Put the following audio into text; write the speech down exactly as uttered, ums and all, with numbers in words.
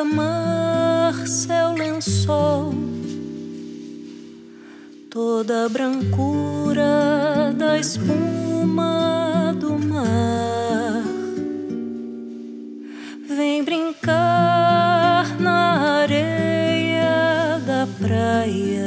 mar, céu, lençol, toda a brancura da espuma do mar. Vem brincar na areia da praia,